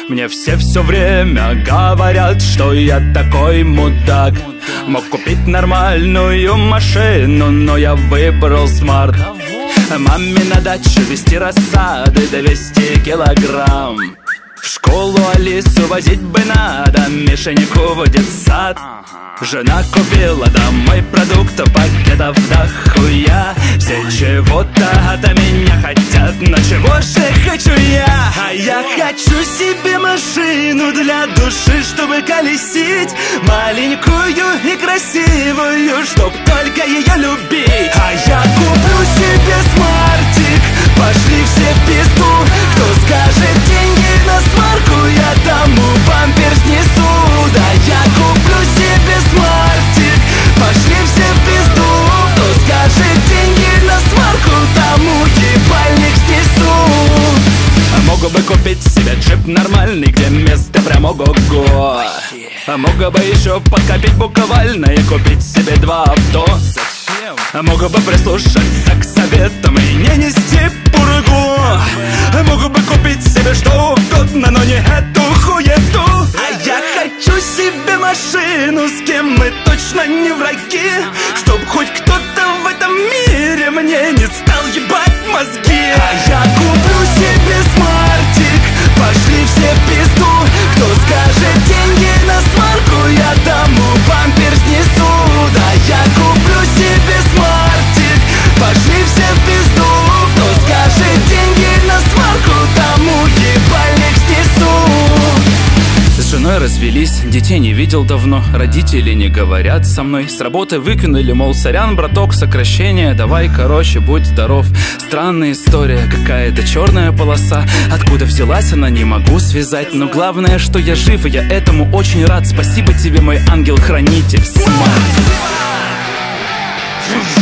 Мне все время говорят, что я такой мудак. Мог купить нормальную машину, но я выбрал смарт. Маме на дачу везти рассады 200 килограмм. В школу Алису возить бы надо, Мишеньку в детсад. Жена купила домой продуктов, пакетов дохуя. Все чего-то от меня хотят, но чего же хочу я? А я хочу себе машину для души, чтобы колесить, маленькую и красивую, чтоб только ее любить. А я куплю себе смартик, пошли все в пизду. Кто скажет деньги на сварку, я тому бампер снесу. Да я куплю себе смартик, пошли все в пизду. Кто скажет деньги на сварку, тому ебальник снесу. А мог бы купить себе джип нормальный, где место прям ого-го. А мог бы еще подкопить буквально и купить себе 2 авто. А мог бы прислушаться к советам и не нести пургу. А мог бы купить себе что угодно, но не эту хуету. А я хочу себе машину, с кем мы точно не враги, чтоб хоть кто-то в этом мире мне не стал ебать мозги. А я куплю себе смартик, пошли все в пизду. Кто скажет деньги на сварку, я тому бампер снесу. Да я куплю себе смартик, пошли все в пизду. Кто скажет деньги на сварку, тому ебальник снесу. С женой развелись, детей не видел давно. Родители не говорят со мной. С работы выкинули, мол, сорян, браток, сокращение, давай, короче, будь здоров. Странная история, какая-то черная полоса. Откуда взялась она, не могу связать. Но главное, что я жив, и я этому очень рад. Спасибо тебе, мой ангел-хранитель, смарт.